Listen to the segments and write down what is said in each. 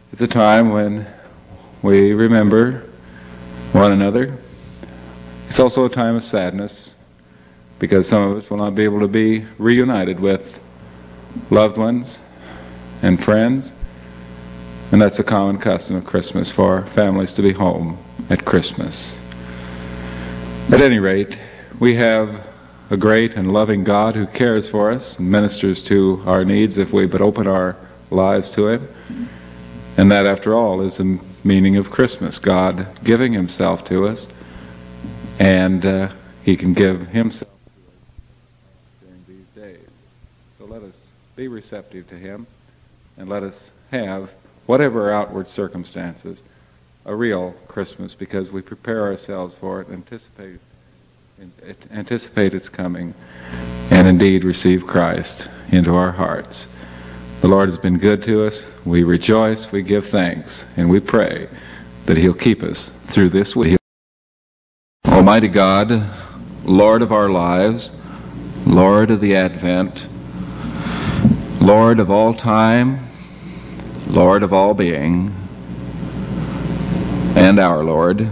It's a time when we remember one another. It's also a time of sadness because some of us will not be able to be reunited with loved ones and friends. And that's a common custom of Christmas for families to be home at Christmas. At any rate, we have a great and loving God who cares for us and ministers to our needs if we but open our lives to Him. And that, after all, is the meaning of Christmas, God giving Himself to us, and He can give Himself to us during these days. So let us be receptive to Him, and let us have, whatever our outward circumstances, a real Christmas, because we prepare ourselves for it, anticipate its coming, and indeed receive Christ into our hearts. The Lord has been good to us. We rejoice, we give thanks, and we pray that He'll keep us through this week. Almighty God, Lord of our lives, Lord of the Advent, Lord of all time, Lord of all being, and our Lord,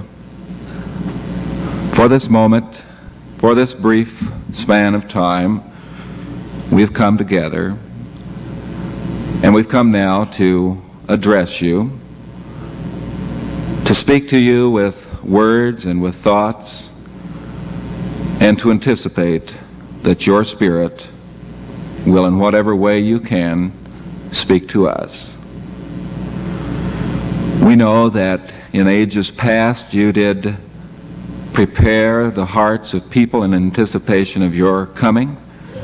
for this moment, for this brief span of time, we've come together, and we've come now to address you, to speak to you with words and with thoughts, and to anticipate that your Spirit will, in whatever way you can, speak to us. We know that in ages past you did prepare the hearts of people in anticipation of your coming,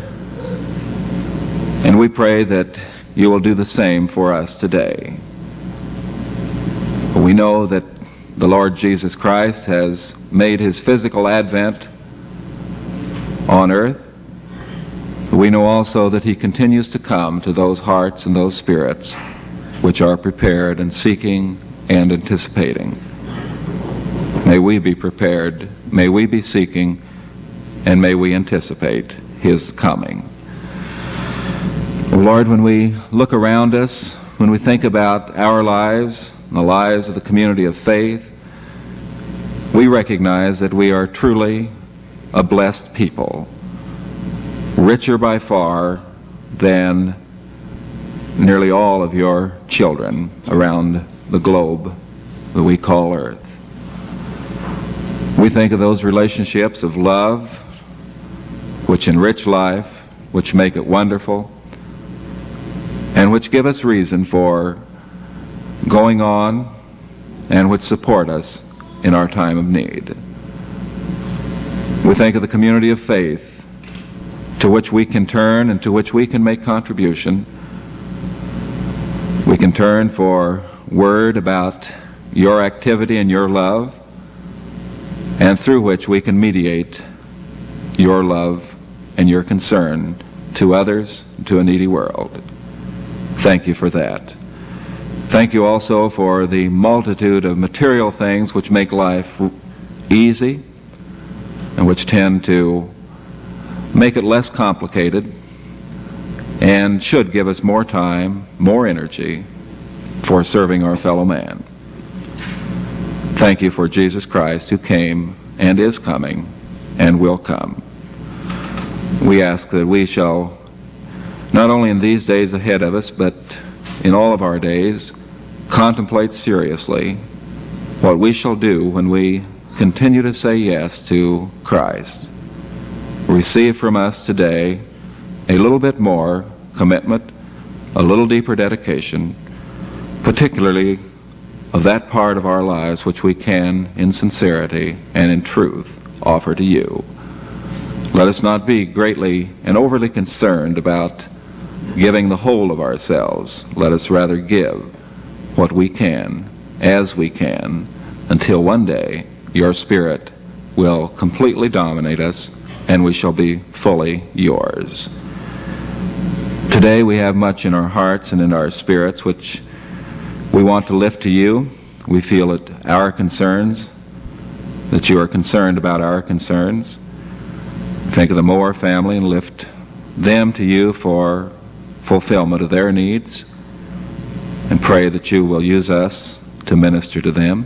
and we pray that you will do the same for us today. We know that the Lord Jesus Christ has made His physical advent on earth. We know also that He continues to come to those hearts and those spirits which are prepared and seeking and anticipating. May we be prepared, may we be seeking, and may we anticipate His coming. Lord, when we look around us, when we think about our lives and the lives of the community of faith, we recognize that we are truly a blessed people, richer by far than nearly all of your children around the globe that we call Earth. We think of those relationships of love which enrich life, which make it wonderful, and which give us reason for going on and which support us in our time of need. We think of the community of faith to which we can turn and to which we can make contribution. We can turn for word about your activity and your love, and through which we can mediate your love and your concern to others, to a needy world. Thank you for that. Thank you also for the multitude of material things which make life easy and which tend to make it less complicated and should give us more time, more energy for serving our fellow man. Thank you for Jesus Christ, who came and is coming and will come. We ask that we shall, not only in these days ahead of us, but in all of our days, contemplate seriously what we shall do when we continue to say yes to Christ. Receive from us today a little bit more commitment, a little deeper dedication, particularly of that part of our lives which we can, in sincerity and in truth, offer to you. Let us not be greatly and overly concerned about giving the whole of ourselves. Let us rather give what we can, as we can, until one day your Spirit will completely dominate us and we shall be fully yours. Today we have much in our hearts and in our spirits which we want to lift to you. We feel it our concerns, that you are concerned about our concerns. Think of the Moore family and lift them to you for fulfillment of their needs. and pray that you will use us to minister to them.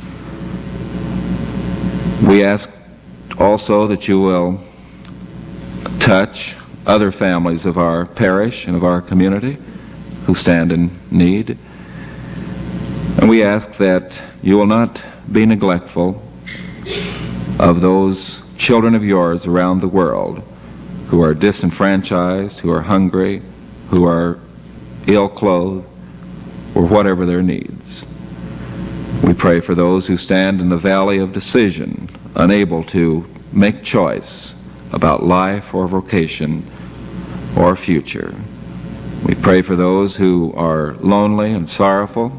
We ask also that you will touch other families of our parish and of our community who stand in need. And we ask that you will not be neglectful of those children of yours around the world who are disenfranchised, who are hungry, who are ill-clothed, or whatever their needs. We pray for those who stand in the valley of decision, unable to make choice about life or vocation or future. We pray for those who are lonely and sorrowful.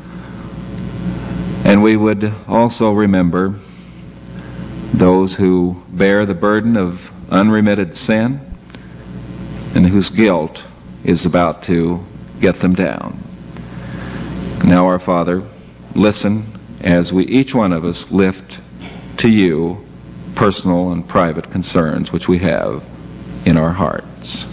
And we would also remember those who bear the burden of unremitted sin and whose guilt is about to get them down. Now, our Father, listen as we, each one of us, lift to you personal and private concerns which we have in our hearts.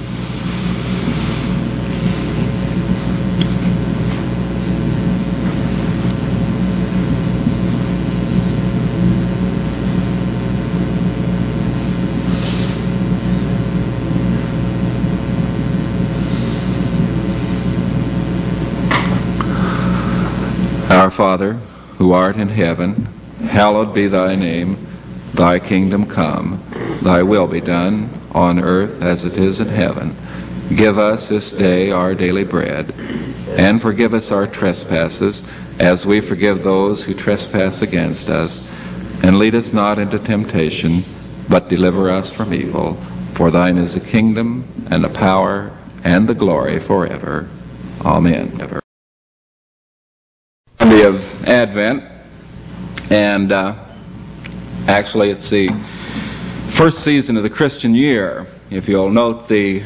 Our Father, who art in heaven, hallowed be thy name. Thy kingdom come, thy will be done, on earth as it is in heaven. Give us this day our daily bread, and forgive us our trespasses, as we forgive those who trespass against us. And lead us not into temptation, but deliver us from evil. For thine is the kingdom, and the power, and the glory forever. Amen. Sunday of Advent, and actually it's the first season of the Christian year. If you'll note the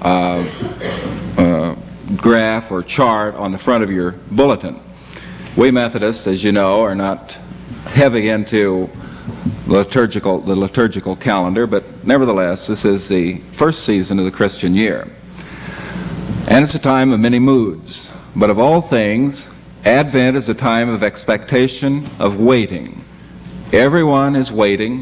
graph or chart on the front of your bulletin. We Methodists, as you know, are not heavy into the liturgical calendar, but nevertheless, this is the first season of the Christian year. And it's a time of many moods. But of all things, Advent is a time of expectation, of waiting. Everyone is waiting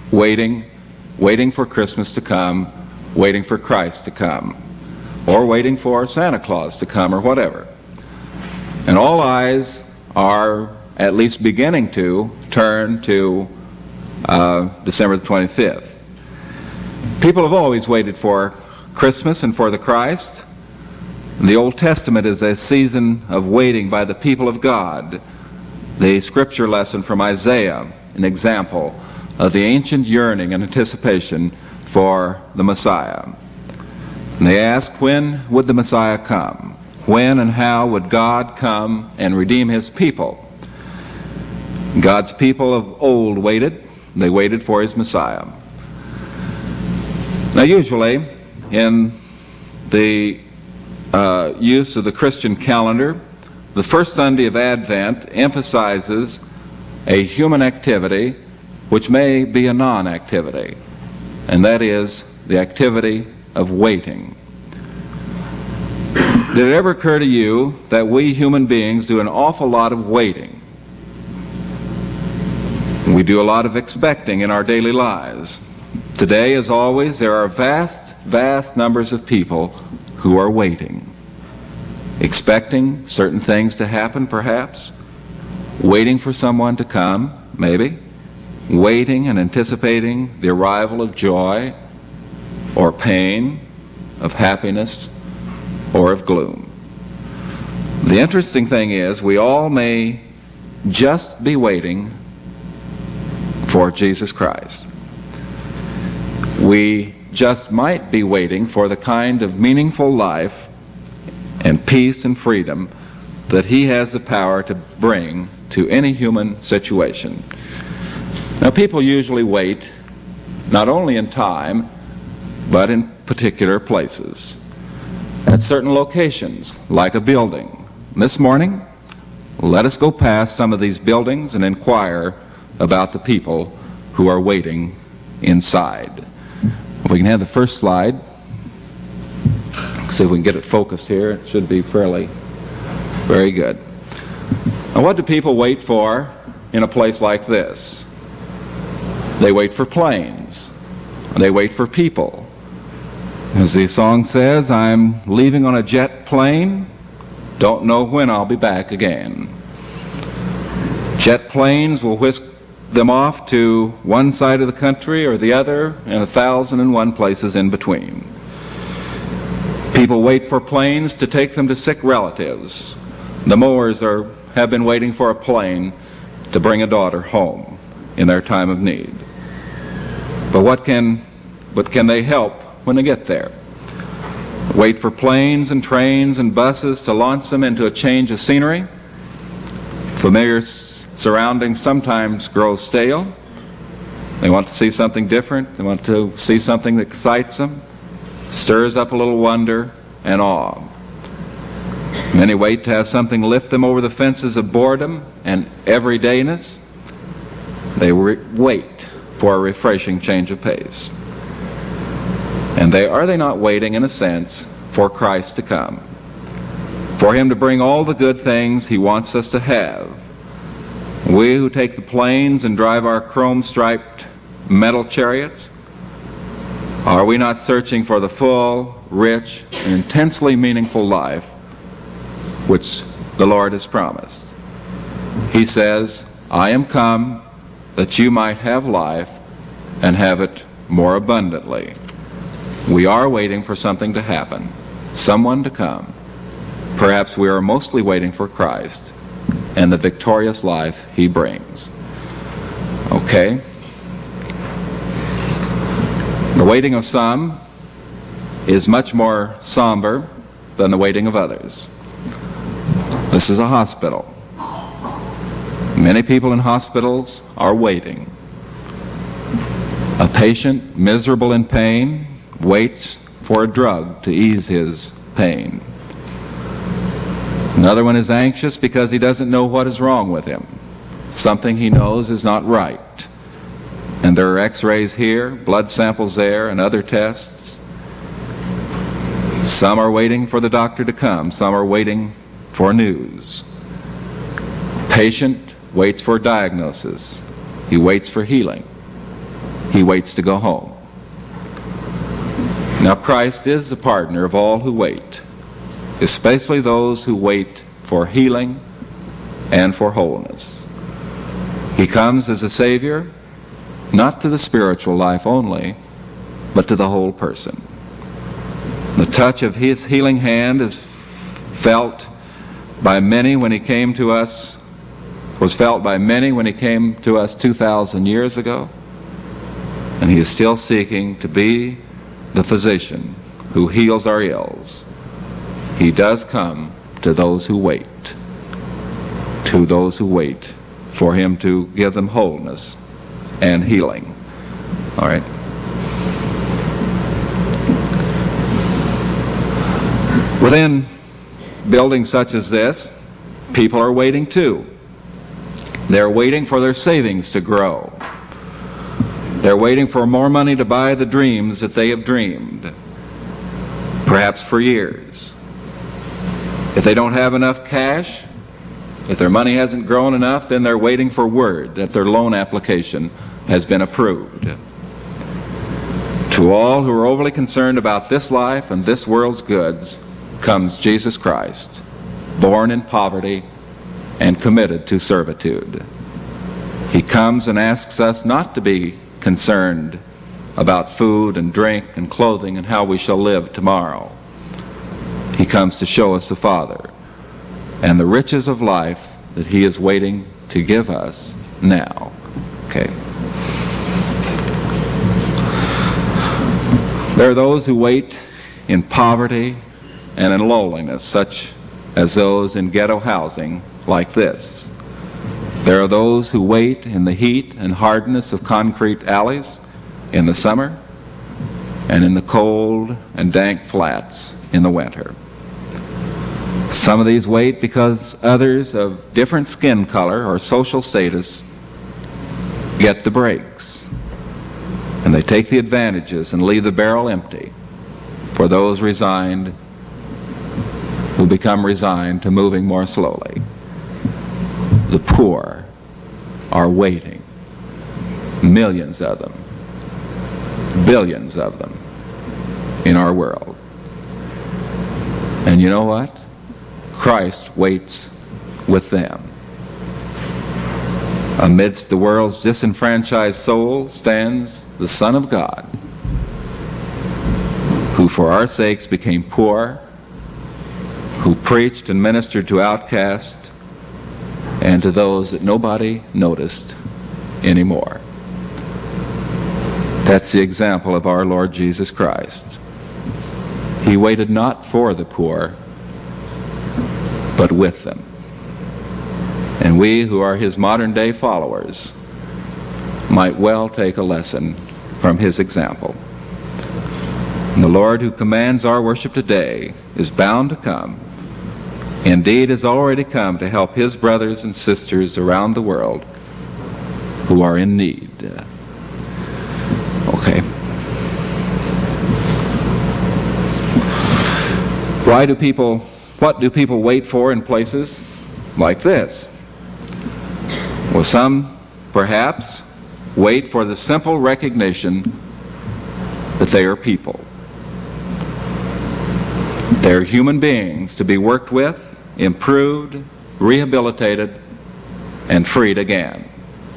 for Christmas to come, waiting for Christ to come, or waiting for Santa Claus to come, or whatever. And all eyes are at least beginning to turn to December the 25th. People have always waited for Christmas and for the Christ. The Old Testament is a season of waiting by the people of God. The scripture lesson from Isaiah, an example of the ancient yearning and anticipation for the Messiah. And they ask, when would the Messiah come? When and how would God come and redeem his people? God's people of old waited. They waited for his Messiah. Now usually in the use of the Christian calendar, the first Sunday of Advent emphasizes a human activity which may be a non-activity, and that is the activity of waiting. Did it ever occur to you that we human beings do an awful lot of waiting? We do a lot of expecting in our daily lives. Today, as always, there are vast numbers of people who are waiting, expecting certain things to happen, perhaps, waiting for someone to come, maybe, waiting and anticipating the arrival of joy or pain, of happiness or of gloom. The interesting thing is, we all may just be waiting for Jesus Christ. We just might be waiting for the kind of meaningful life and peace and freedom that he has the power to bring to any human situation. Now, people usually wait not only in time, but in particular places, at certain locations, like a building. This morning, let us go past some of these buildings and inquire about the people who are waiting inside. If we can have the first slide, see if we can get it focused here. It should be fairly Very good. Now, what do people wait for in a place like this? They wait for planes. They wait for people. As the song says, I'm leaving on a jet plane, don't know when I'll be back again. Jet planes will whisk them off to one side of the country or the other, and 1,001 places in between. People wait for planes to take them to sick relatives. The Moores have been waiting for a plane to bring a daughter home in their time of need. But what can they help when they get there? Wait for planes and trains and buses to launch them into a change of scenery. Familiar surroundings sometimes grow stale. They want to see something different. They want to see something that excites them, stirs up a little wonder and awe. Many wait to have something lift them over the fences of boredom and everydayness. They wait for a refreshing change of pace. And are they not waiting, in a sense, for Christ to come? For Him to bring all the good things He wants us to have. We who take the planes and drive our chrome-striped metal chariots, are we not searching for the full, rich, and intensely meaningful life which the Lord has promised? He says, I am come that you might have life and have it more abundantly. We are waiting for something to happen, someone to come. Perhaps we are mostly waiting for Christ and the victorious life He brings. Okay? The waiting of some is much more somber than the waiting of others. This is a hospital. Many people in hospitals are waiting. A patient, miserable in pain, waits for a drug to ease his pain. Another one is anxious because he doesn't know what is wrong with him. Something he knows is not right. And there are x-rays here, blood samples there, and other tests. Some are waiting for the doctor to come. Some are waiting for news. Patient waits for diagnosis. He waits for healing. He waits to go home. Now, Christ is the partner of all who wait, especially those who wait for healing and for wholeness. He comes as a Savior, not to the spiritual life only, but to the whole person. The touch of His healing hand is felt by many when He came to us, was felt by many when He came to us 2,000 years ago, and He is still seeking to be the physician who heals our ills. He does come to those who wait for Him to give them wholeness and healing. All right. Within buildings such as this, people are waiting too. They're waiting for their savings to grow. They're waiting for more money to buy the dreams that they have dreamed, perhaps for years. If they don't have enough cash, if their money hasn't grown enough, then they're waiting for word that their loan application has been approved. To all who are overly concerned about this life and this world's goods comes Jesus Christ, born in poverty and committed to servitude. He comes and asks us not to be concerned about food and drink and clothing and how we shall live tomorrow. He comes to show us the Father and the riches of life that He is waiting to give us now. Okay. There are those who wait in poverty and in lowliness, such as those in ghetto housing like this. There are those who wait in the heat and hardness of concrete alleys in the summer and in the cold and dank flats in the winter. Some of these wait because others of different skin color or social status get the breaks, and they take the advantages and leave the barrel empty for those resigned who become resigned to moving more slowly. The poor are waiting. Millions of them, billions of them in our world. And you know what? Christ waits with them. Amidst the world's disenfranchised soul stands the Son of God, who for our sakes became poor, who preached and ministered to outcasts and to those that nobody noticed anymore. That's the example of our Lord Jesus Christ. He waited not for the poor, but with them. And we who are his modern day followers might well take a lesson from his example. And the Lord who commands our worship today is bound to come. Indeed, has already come to help his brothers and sisters around the world who are in need. Okay. What do people wait for in places like this? Well, some perhaps wait for the simple recognition that they are people. They're human beings to be worked with, improved, rehabilitated, and freed again.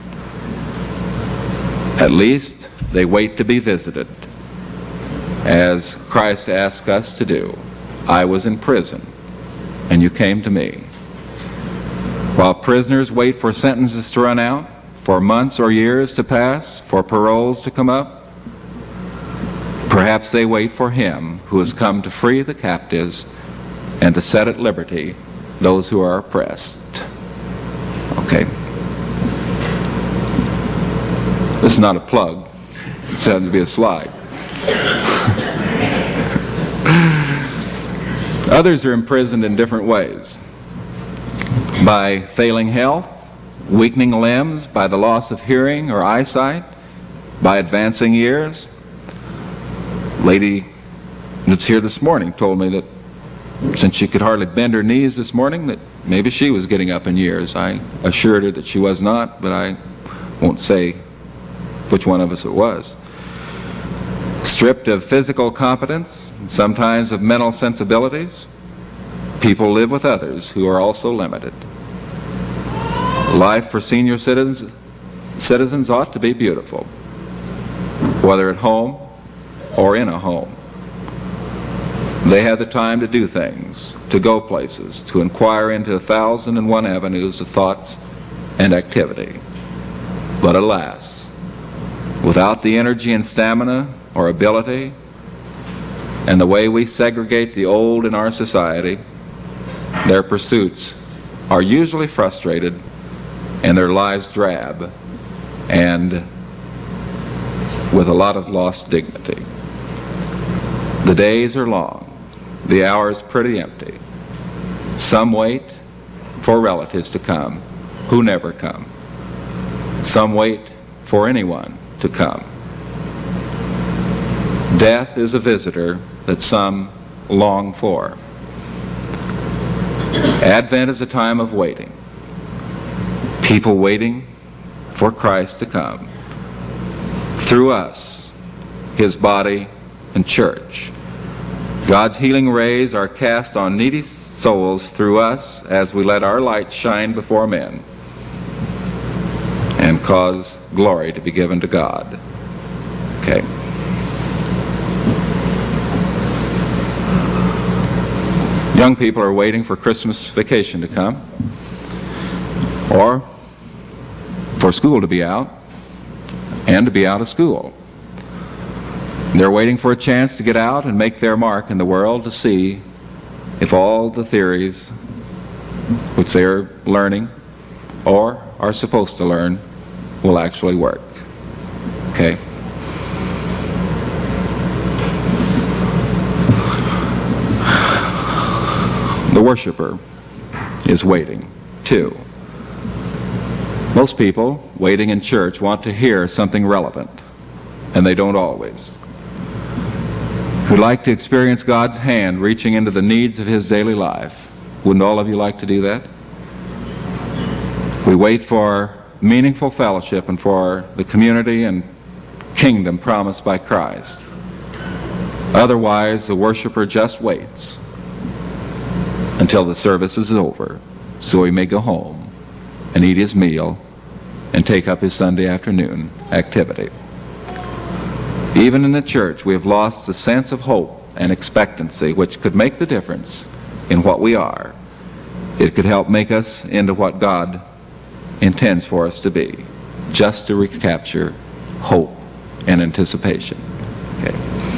At least they wait to be visited, as Christ asked us to do. I was in prison, and you came to me. While prisoners wait for sentences to run out, for months or years to pass, for paroles to come up, perhaps they wait for him who has come to free the captives and to set at liberty those who are oppressed. Okay. This is not a plug. It's had to be a slide. Others are imprisoned in different ways. By failing health, weakening limbs, by the loss of hearing or eyesight, by advancing years. Lady that's here this morning told me that since she could hardly bend her knees this morning, that maybe she was getting up in years. I assured her that she was not, but I won't say which one of us it was. Stripped of physical competence, sometimes of mental sensibilities, people live with others who are also limited. Life for senior citizens ought to be beautiful, whether at home or in a home. They have the time to do things, to go places, to inquire into 1,001 avenues of thoughts and activity. But alas, without the energy and stamina or ability, and the way we segregate the old in our society, their pursuits are usually frustrated and their lives drab and with a lot of lost dignity. The days are long, the hours pretty empty. Some wait for relatives to come who never come. Some wait for anyone to come. Death is a visitor that some long for. Advent is a time of waiting. People waiting for Christ to come. Through us, his body and church. God's healing rays are cast on needy souls through us as we let our light shine before men and cause glory to be given to God. Okay. Young people are waiting for Christmas vacation to come, or for school to be out, and to be out of school. They're waiting for a chance to get out and make their mark in the world, to see if all the theories which they're learning or are supposed to learn will actually work. Okay? The worshiper is waiting, too. Most people waiting in church want to hear something relevant, and they don't always. who'd like to experience God's hand reaching into the needs of his daily life. Wouldn't all of you like to do that? We wait for meaningful fellowship and for the community and kingdom promised by Christ. Otherwise, the worshiper just waits until the service is over so he may go home and eat his meal and take up his Sunday afternoon activity. Even in the church, we have lost the sense of hope and expectancy which could make the difference in what we are. It could help make us into what God intends for us to be, just to recapture hope and anticipation. Okay.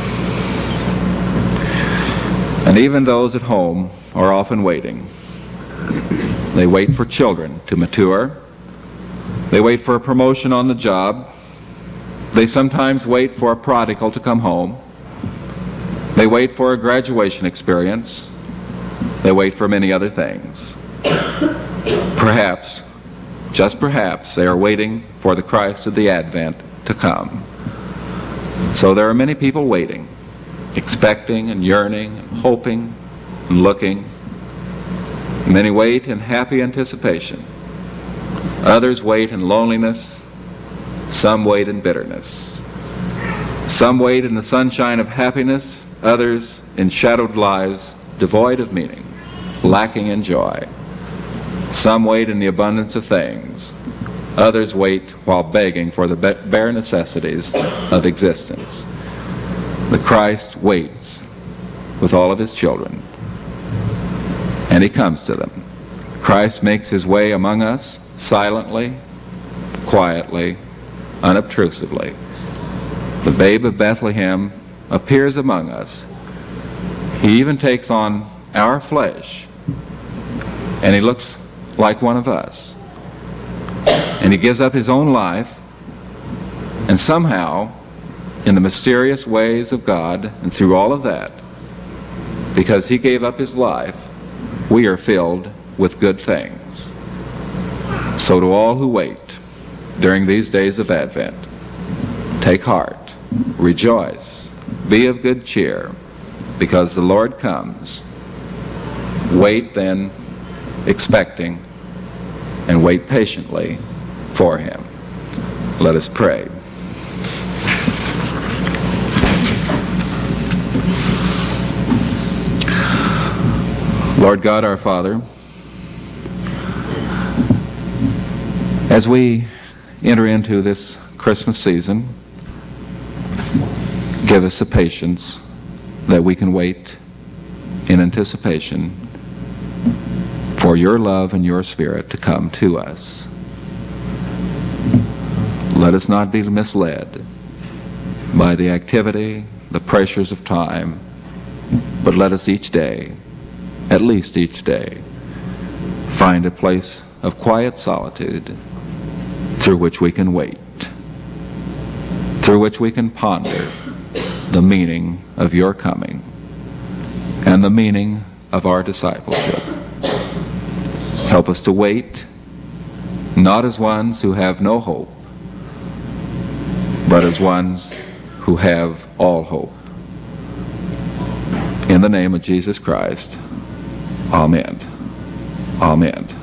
And even those at home are often waiting. They wait for children to mature. They wait for a promotion on the job. They sometimes wait for a prodigal to come home. They wait for a graduation experience. They wait for many other things. Perhaps, just perhaps, they are waiting for the Christ of the Advent to come. So there are many people waiting, expecting and yearning and hoping and looking. Many wait in happy anticipation. Others wait in loneliness. Some wait in bitterness. Some wait in the sunshine of happiness. Others in shadowed lives devoid of meaning, lacking in joy. Some wait in the abundance of things. Others wait while begging for the bare necessities of existence. The Christ waits with all of his children, and he comes to them. Christ makes his way among us silently, quietly, unobtrusively. The babe of Bethlehem appears among us. He even takes on our flesh, and he looks like one of us. And he gives up his own life, and somehow, in the mysterious ways of God, and through all of that, because he gave up his life, we are filled with good things. So to all who wait during these days of Advent, take heart, rejoice, be of good cheer, because the Lord comes. Wait then, expecting, and wait patiently for him. Let us pray. Lord God, our Father, as we enter into this Christmas season, give us the patience that we can wait in anticipation for your love and your Spirit to come to us. Let us not be misled by the activity, the pressures of time, but let us each day, at least each day, find a place of quiet solitude through which we can wait, through which we can ponder the meaning of your coming and the meaning of our discipleship. Help us to wait, not as ones who have no hope, but as ones who have all hope. In the name of Jesus Christ, amen. Amen.